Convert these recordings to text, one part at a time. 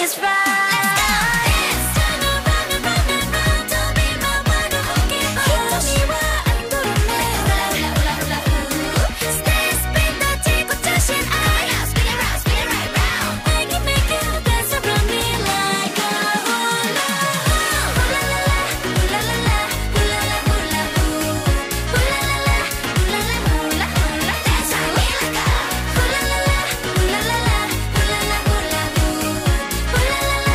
just right. Let's go. Dance, run, run, run, run, run. Don't be my world, forget my瞳はアンドロメダ。Hula, hula, hula, hula, hula. Stay, spin, 立ちこちし Come on, spin it round, spin it right round. I can make you dance around me like a hula hoop. Hula la la, hula la la, hula la hula hoop. Hula la la, hula la hula hula. Dance right, we like a hula la la, hula la la, hula la hula hoop. Hula la la,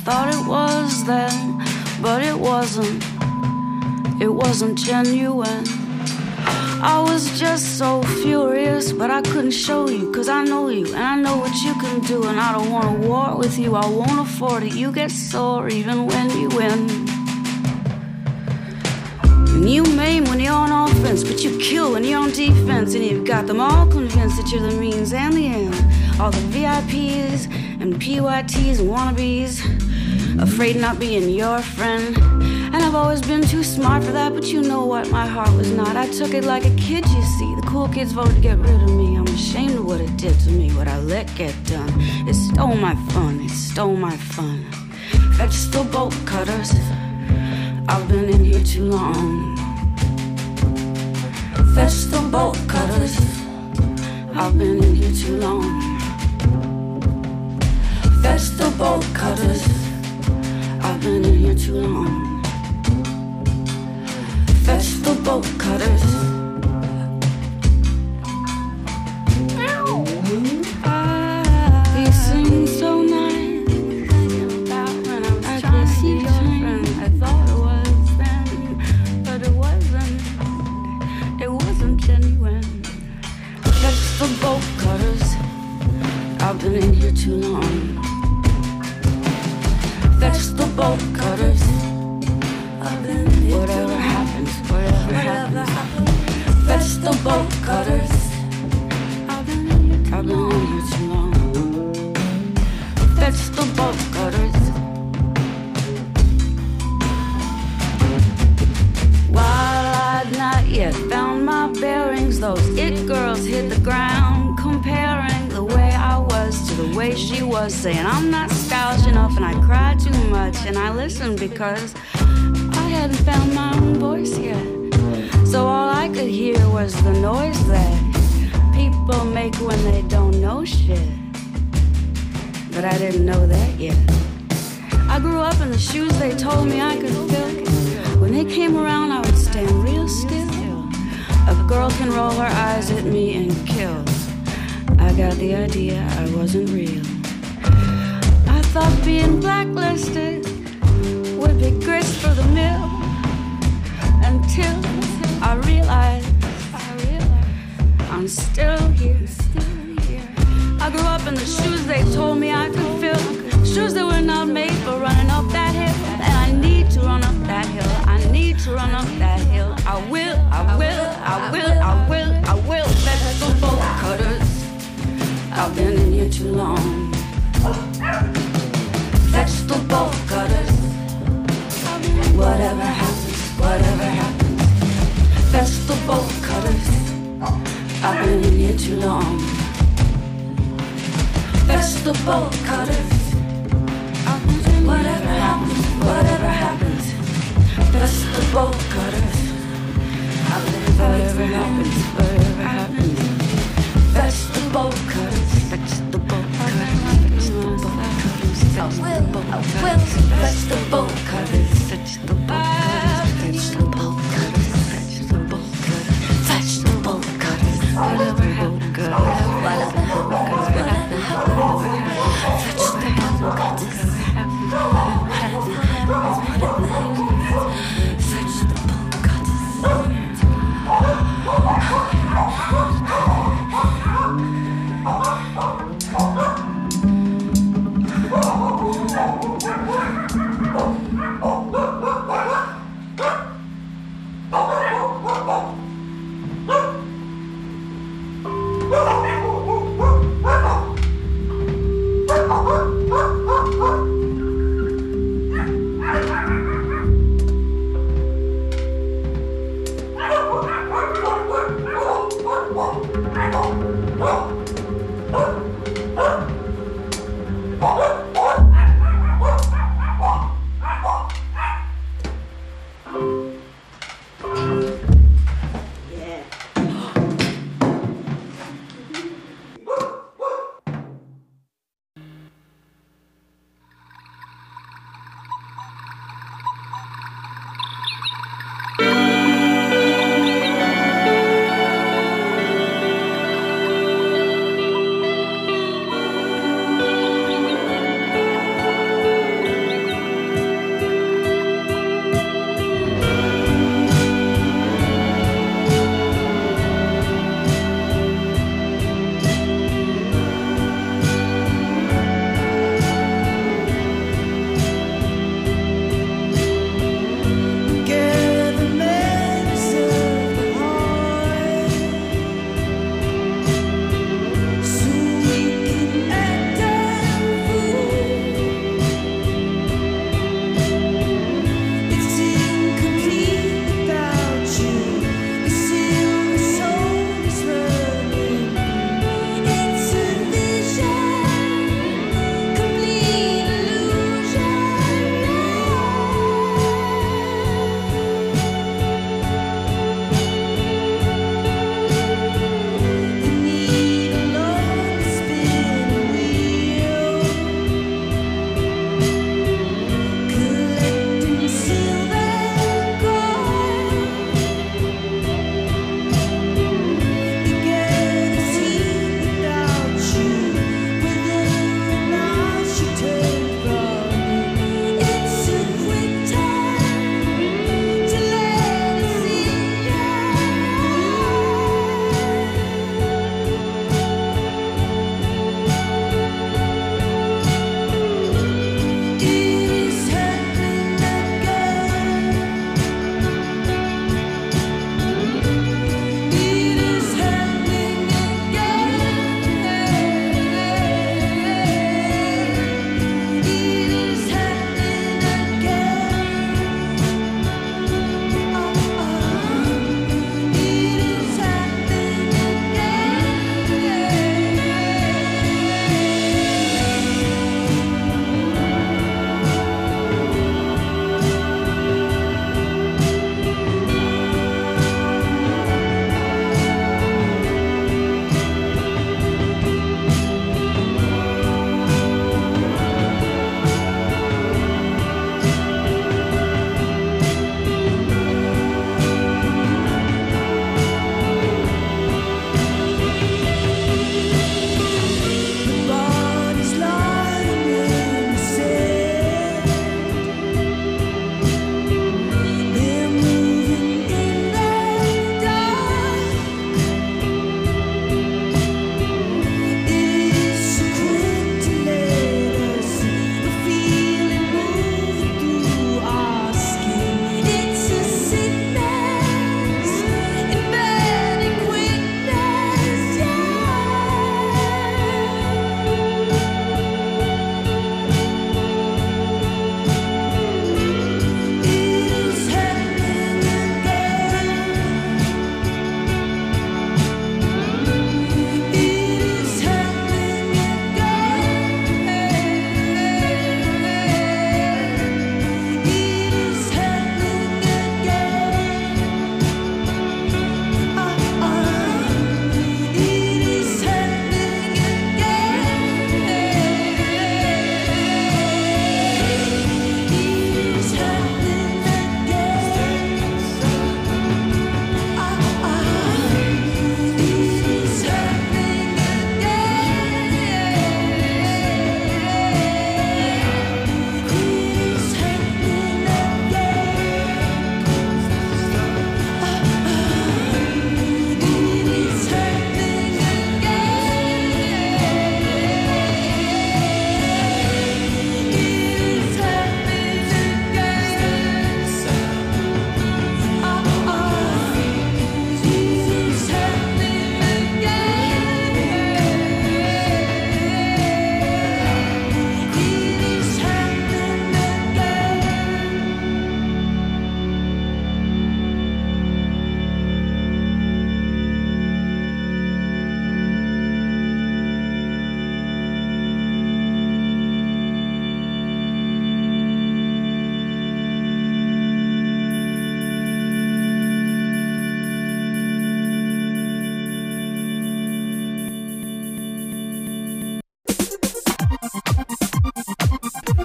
thought it was then, but it wasn't. It wasn't genuine. I was just so furious, but I couldn't show you, cause I know you, and I know what you can do, and I don't want a war with you, I won't afford it. You get sore even when you win. And you maim when you're on offense, but you kill when you're on defense, and you've got them all convinced that you're the means and the end. All the VIPs and PYTs and wannabes, afraid not being your friend. And I've always been too smart for that, but you know what, my heart was not. I took it like a kid, you see. The cool kids voted to get rid of me. I'm ashamed of what it did to me, what I let get done. It stole my fun, it stole my fun. Vegetable bolt cutters, I've been in here too long. Vegetable bolt cutters, I've been in here too long. Vegetable bolt cutters, I've been in here too long. Vegetable bolt cutters. You sing so nice. I could see your friend. I thought it was then, but it wasn't. It wasn't genuine. Vegetable bolt cutters. I've been in here too long. Vegetable bolt cutters. Whatever happens, whatever happens. Vegetable bolt cutters. I've been in here too long. Vegetable bolt cutters. While I'd not yet found my bearings, those it girls hit the ground, comparing the way I was to the way she was, saying I'm not stylish enough and I cry too much, and I listened because I hadn't found my own voice yet. So all I could hear was the noise that people make when they don't know shit. But I didn't know that yet. I grew up in the shoes they told me I could fill. When they came around I would stand real still. A girl can roll her eyes at me and kill. I got the idea I wasn't real. I thought being blacklisted would be grist for the mill, until I realized I'm still here. I grew up in the shoes they told me I could fill, shoes that were not made for running up that hill, and I need to run up that hill. I need to run up that hill. I will, I will, I will, I will, I will. Vegetable bolt cutters. I've been in here too long. Vegetable bolt cutters. Whatever happens, whatever happens. Vegetable bolt cutters. I've been in here too long. Vegetable bolt cutters. Whatever happens, whatever happens. Vegetable bolt cutters. Whatever happens, whatever happens. Vegetable bolt cutters. Vegetable bolt cutters. Vegetable bolt cutters. Vegetable bolt cutters. Vegetable bolt cutters. Vegetable bolt cutters. Vegetable bolt cutters. Vegetable bolt cutters. Whatever happens, whatever happens, whatever happens. Vegetable bolt cutters. Vegetable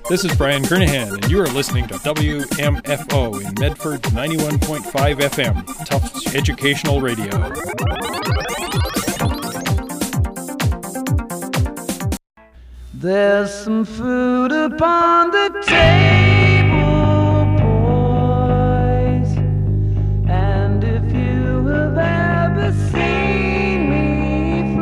This is Brian Kernahan, and you are listening to WMFO in Medford 91.5 FM, Tufts Educational Radio. There's some food upon the table, boys, and if you have ever seen me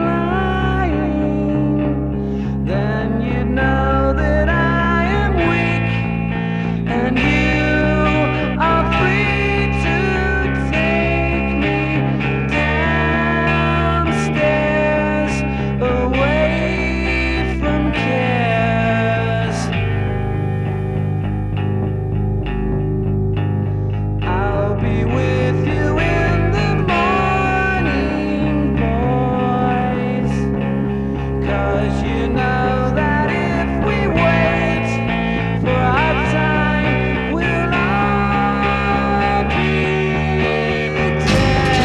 flying, then you know that I am weak, and you are free to take me downstairs away from cares. I'll be with you in the morning, boys, 'cause you know that if we wait for our time, we'll all be dead.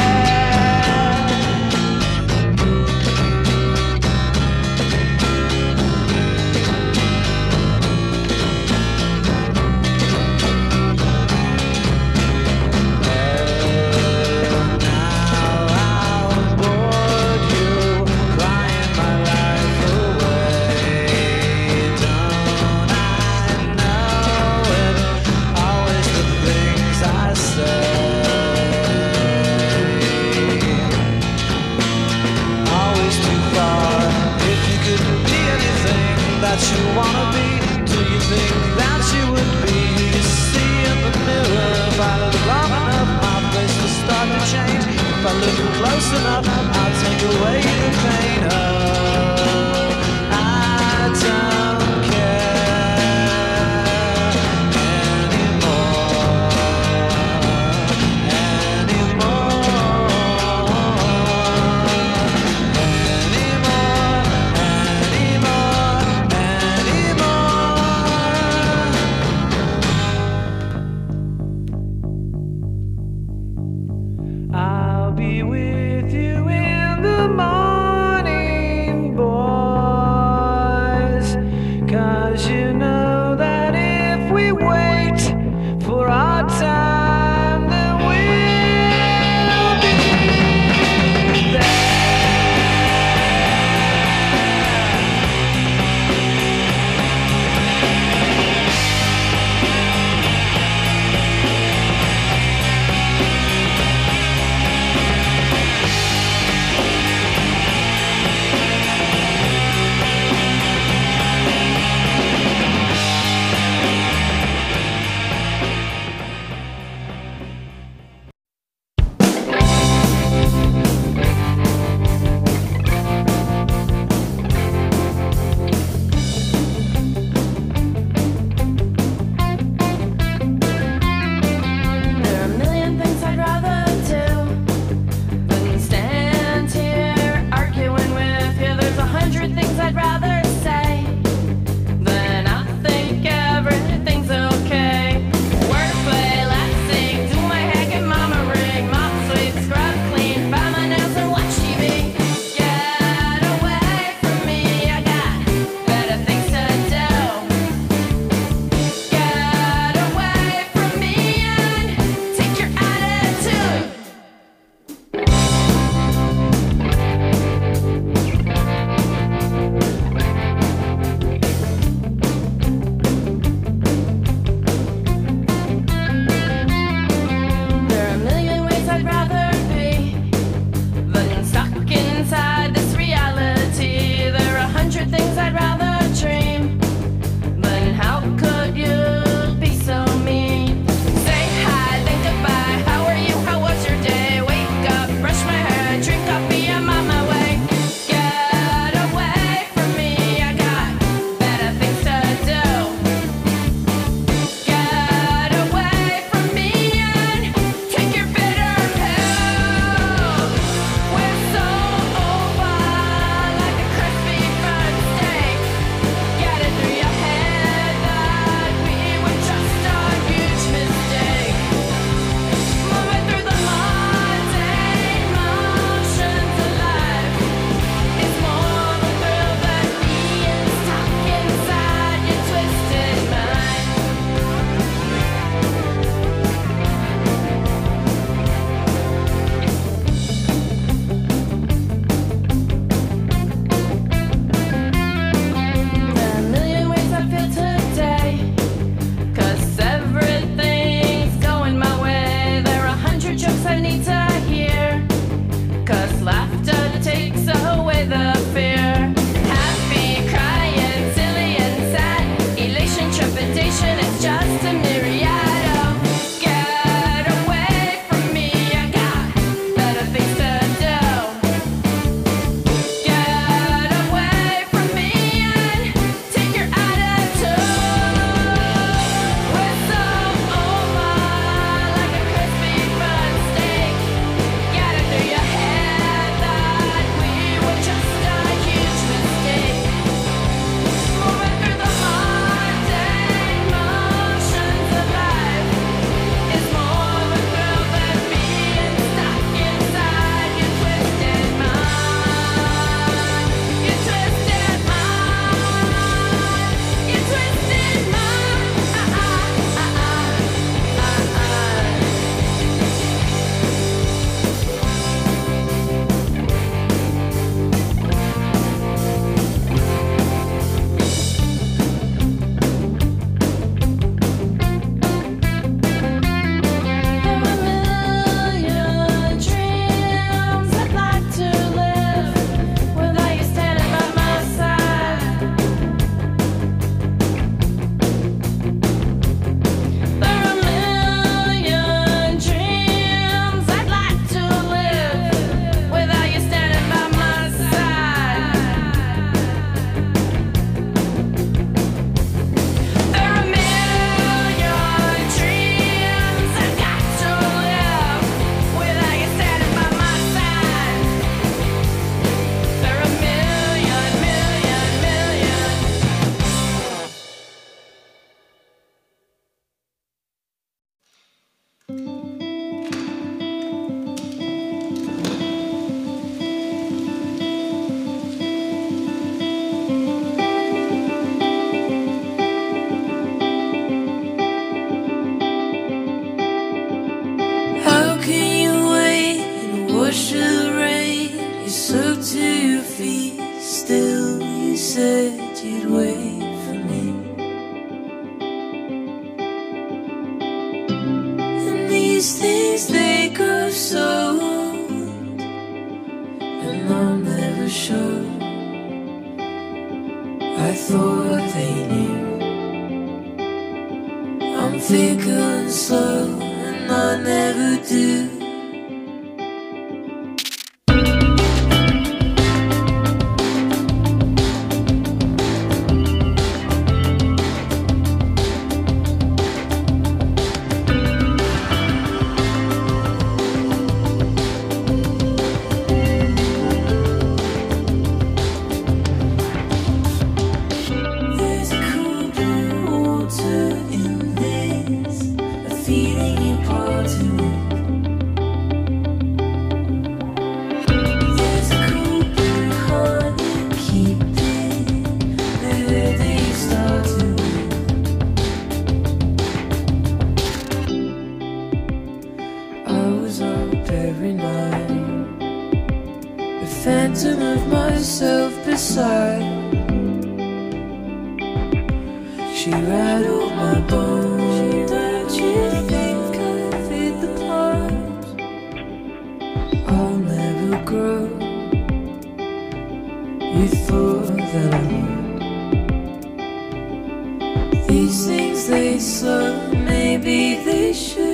That you wanna be, do you think that you would be? You see in the mirror, if I look long enough, my face will start to change. If I look close enough, I'll take away the pain. Oh, I don't care anymore. I'll be with you in the morning, boys, So to your feet, still you said you'd wait for me. And these things, they grow so old, and I'm never sure. I thought they knew. I'm fickle and slow, and I never do. Phantom of myself beside. She rattled my bones. Don't you think I fit the part? I'll never grow. You thought that I would. These things, they slow, maybe they should.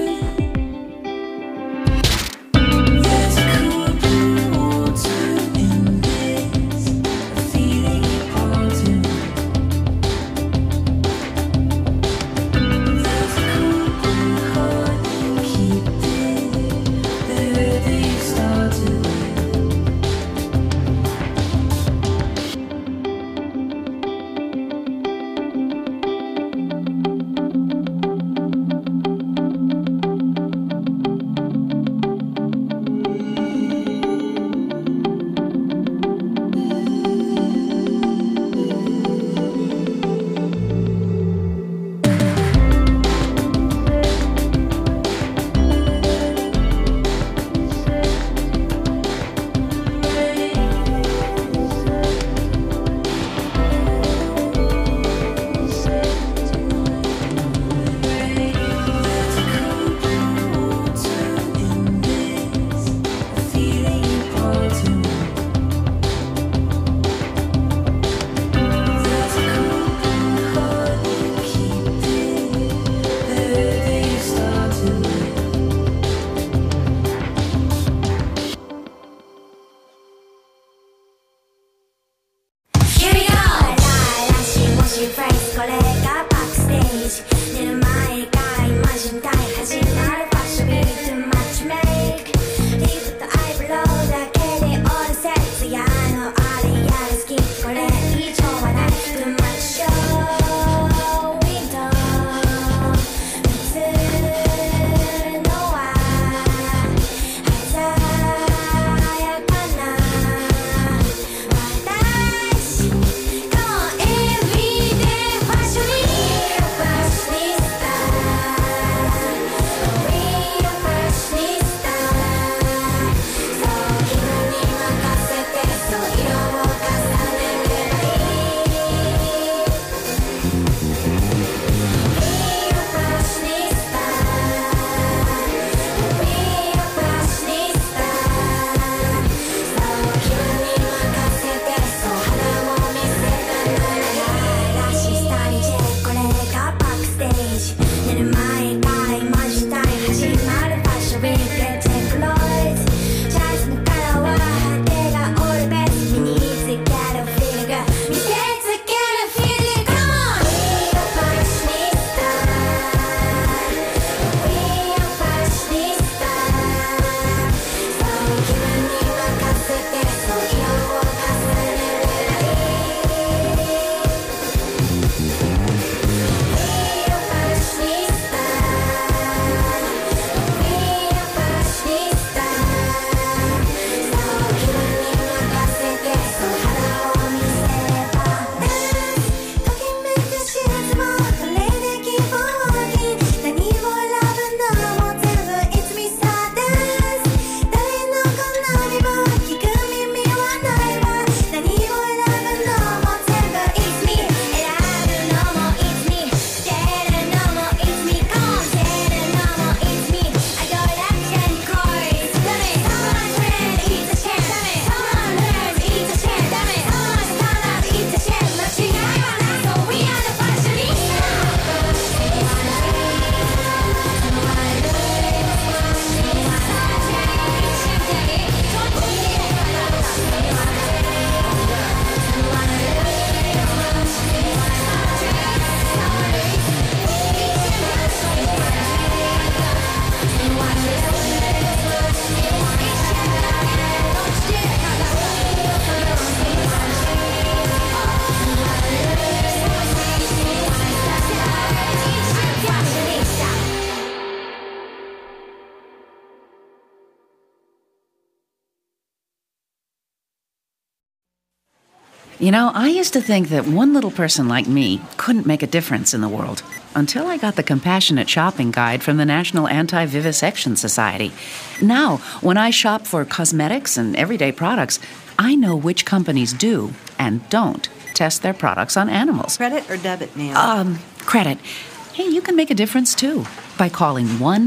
You know, I used to think that one little person like me couldn't make a difference in the world until I got the Compassionate Shopping Guide from the National Anti-Vivisection Society. Now, when I shop for cosmetics and everyday products, I know which companies do and don't test their products on animals. Credit or debit, ma'am? Credit. Hey, you can make a difference too by calling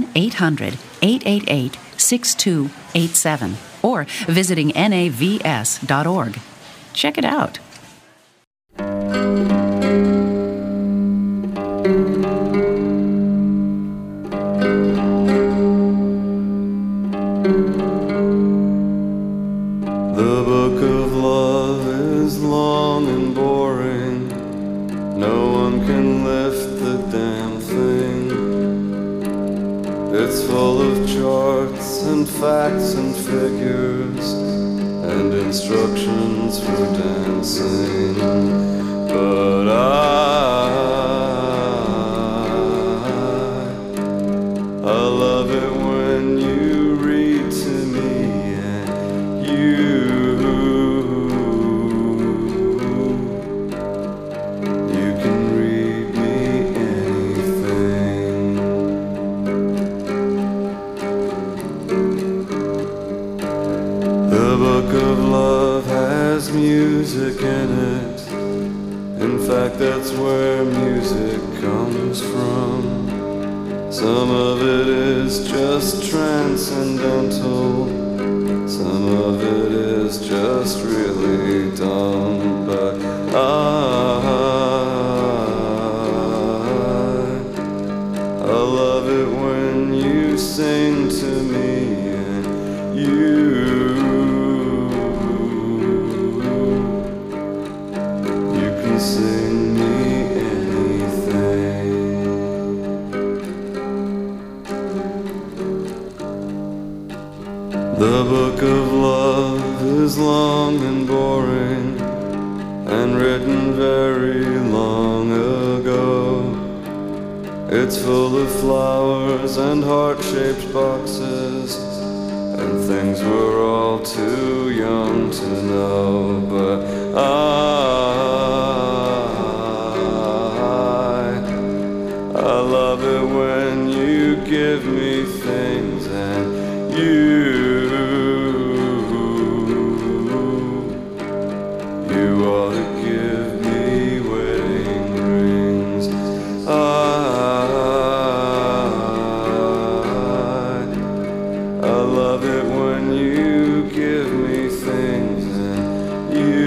1-800-888-6287 or visiting navs.org. Check it out. The book of love is long and boring. No one can lift the damn thing. It's full of charts and facts and figures and instructions for dancing. But I love it when you read to me and you can read me anything. The book of love has music in it. In fact, that's where music comes from. Some of it is just transcendental. Some of it is just really dumb. But I love it when you sing to me and you can sing me anything. The book of love is long and boring and written very long ago. It's full of flowers and heart-shaped boxes and things we're all too young to know. But I love it when you give me things and you ought to give me wedding rings. I love it when you give me things and you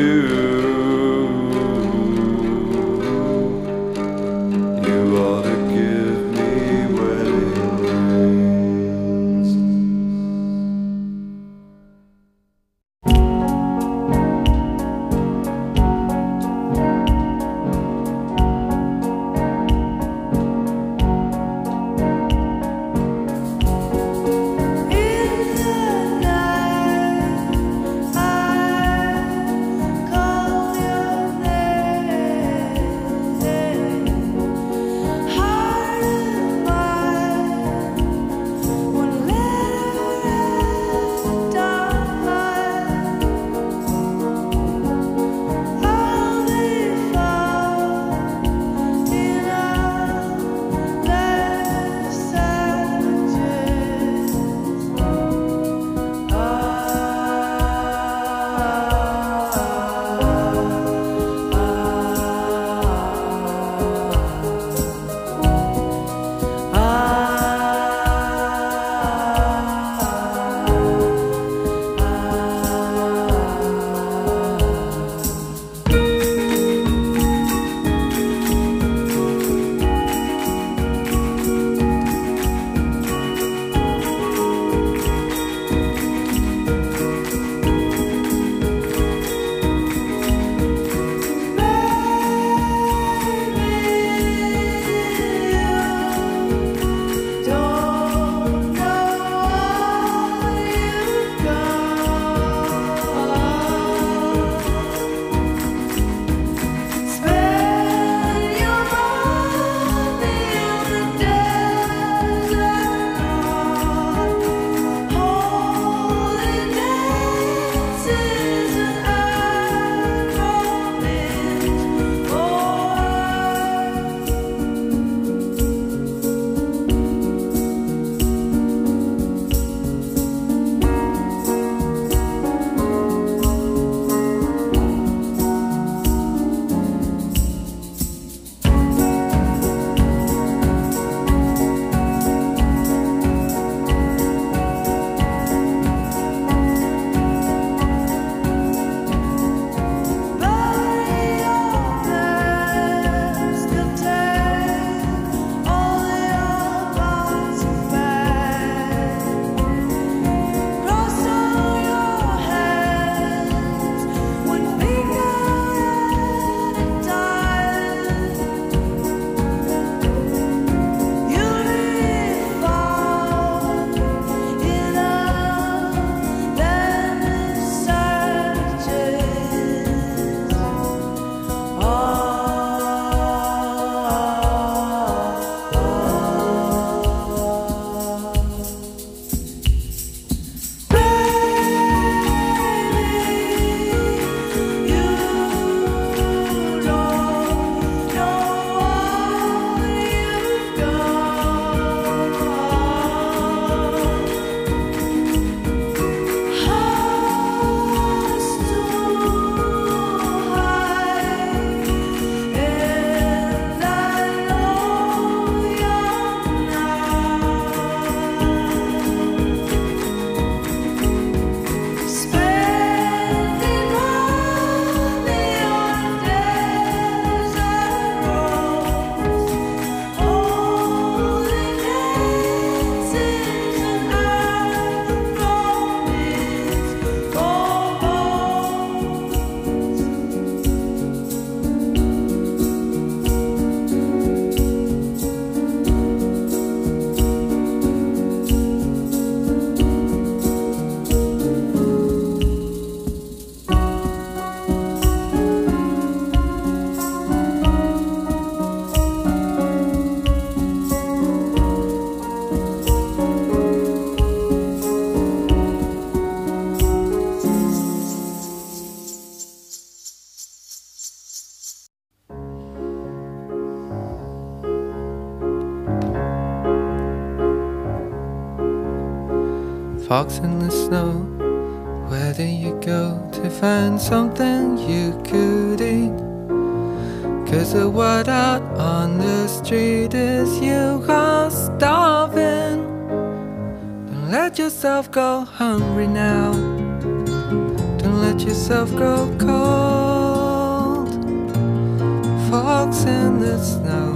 Fox in the snow, where do you go to find something you could eat? 'Cause the word out on the street is you are starving. Don't let yourself go hungry now. Don't let yourself grow cold. Fox in the snow.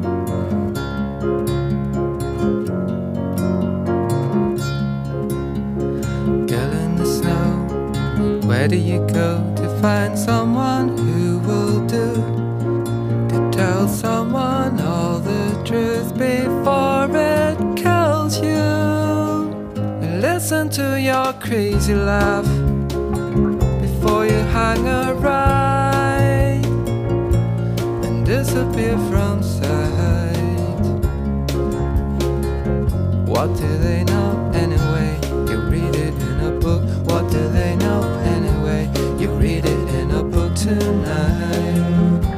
Girl in the snow, where do you go to find someone who will do? To tell someone all the truth before it kills you. And listen to your crazy laugh before you hang a right and disappear from sight. What do they know anyway? You read it in a book. What do they know anyway? You read it in a book tonight.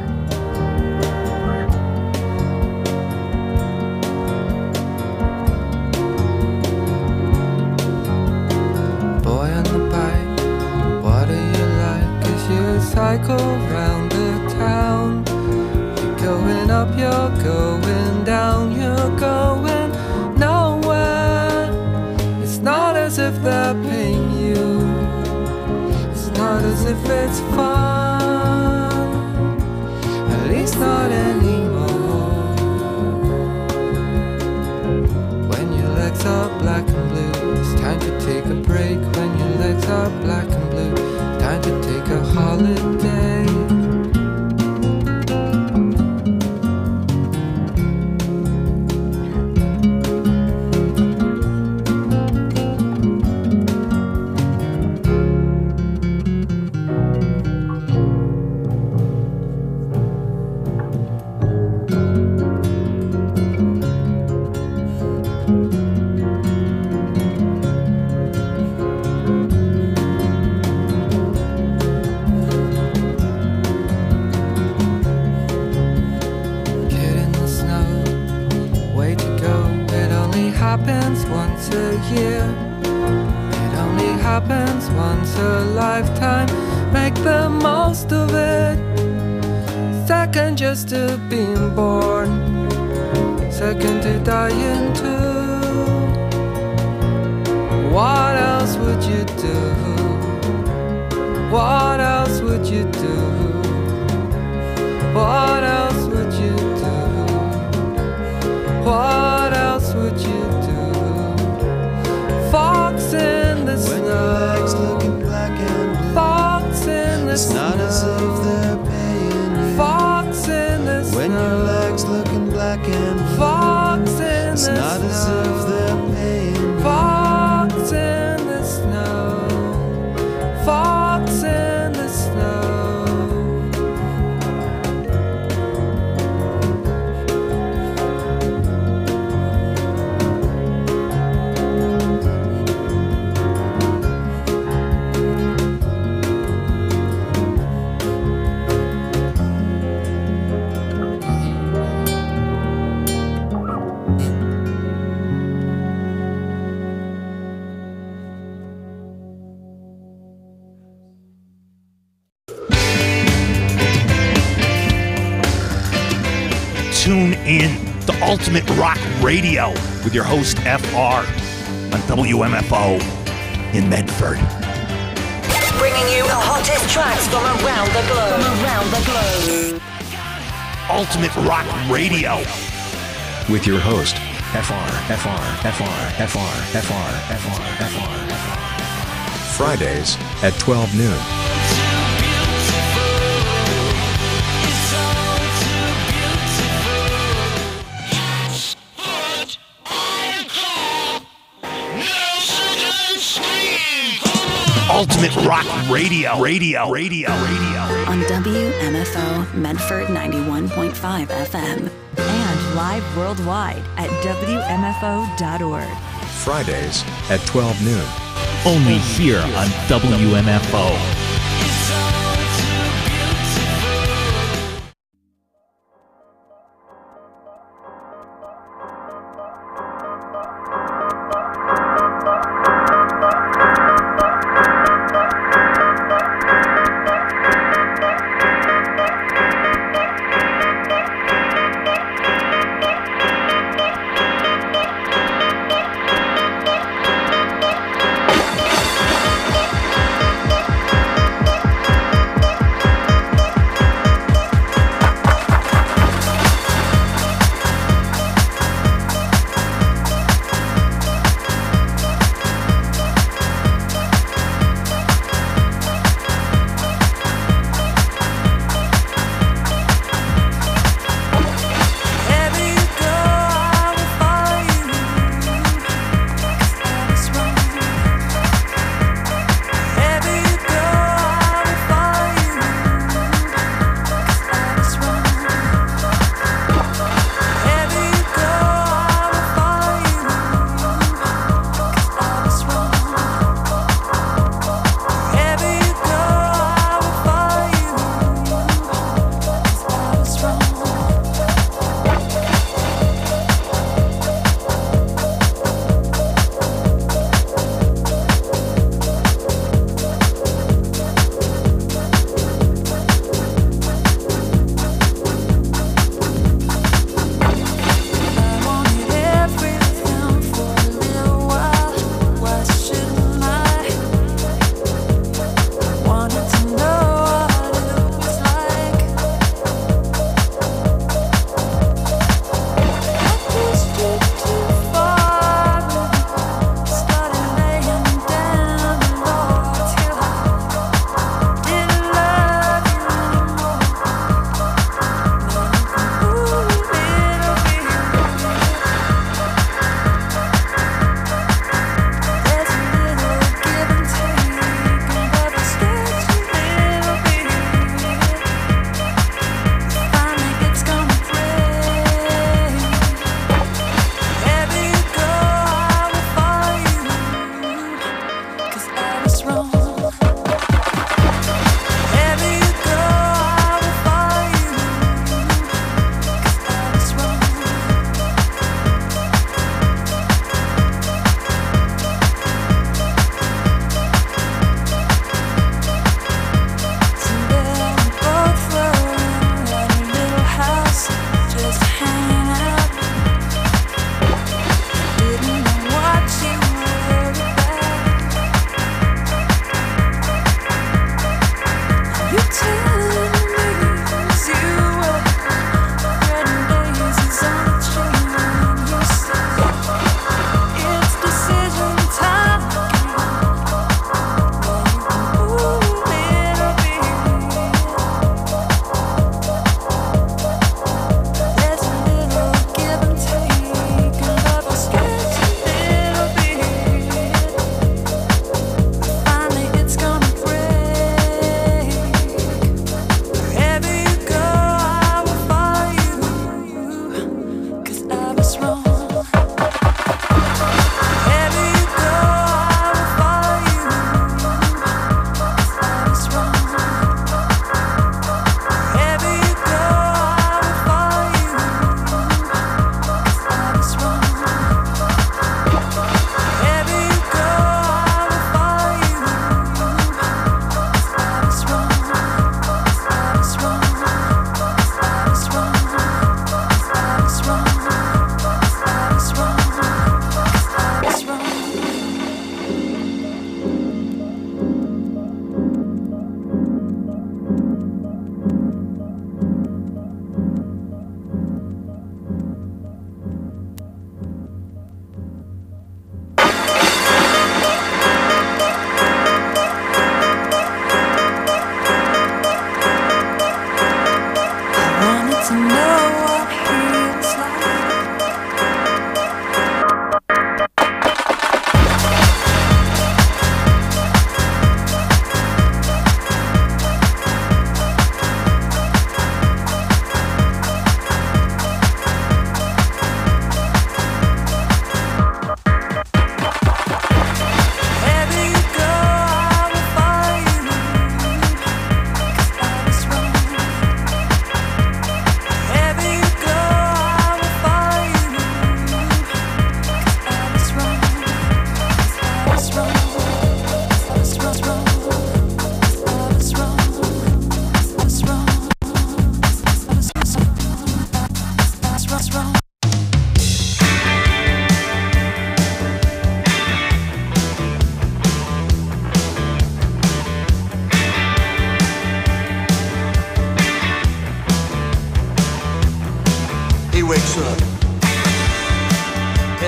Boy on the bike, what do you like? 'Cause you cycle round the town. You're going up, you're going down, you're going nowhere. It's not as if they're paying you. It's not as if it's fun. At least not anymore. When your legs are black and blue, it's time to take a break. When your legs are black and blue, time to take a holiday. Kid in the snow, way to go. It only happens once a year. It only happens once a lifetime. Make the most of it. Second just to being born. Second to dying too. What else would you do? What else would you do? What else would you do? What else would you do? Fox in the When your legs snow. looking black and blue, Fox in the it's not as if snow. they're paying you. Fox in the When your snow. legs looking black and blue, Fox in it's the not as if snow. they're paying you. Fox in the snow. Fox in the snow. Tune in to Ultimate Rock Radio with your host FR on WMFO in Medford. Bringing you the hottest tracks from around the globe. Ultimate Rock Radio with your host FR. Fridays at 12 noon. Ultimate Rock Radio. On WMFO Medford 91.5 FM. And live worldwide at WMFO.org. Fridays at 12 noon. Only here on WMFO.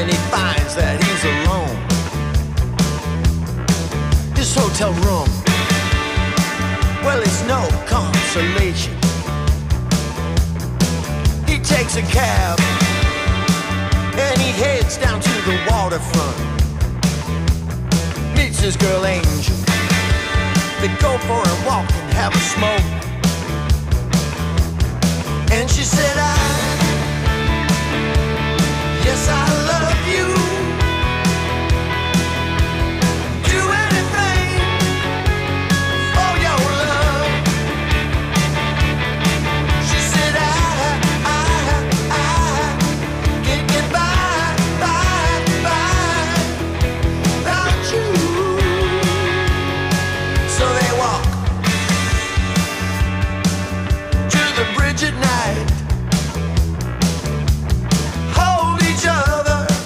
and he finds that he's alone. His hotel room, well, it's no consolation. He takes a cab and he heads down to the waterfront. Meets his girl Angel. They go for a walk and have a smoke. And she said, yes, I love you. Do anything for your love. She said, I can't get by without you. So they walk to the bridge at night. Hold each other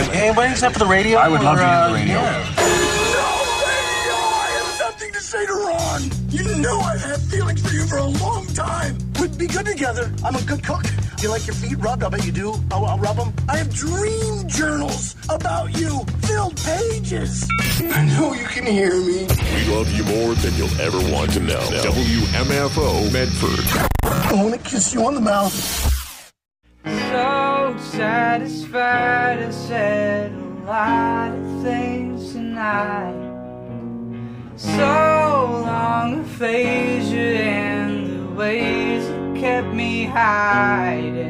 Anybody except for the radio? I would love to get the radio. Yeah. Something to say to Ron. You know I've had feelings for you for a long time. We'd be good together. I'm a good cook. You like your feet rubbed? I bet you do. I'll rub them. I have dream journals about you. Filled pages. I know you can hear me. We love you more than you'll ever want to know. WMFO Medford. I want to kiss you on the mouth. So satisfied, I said a lot of things tonight. So long aphasia and the ways that kept me hiding.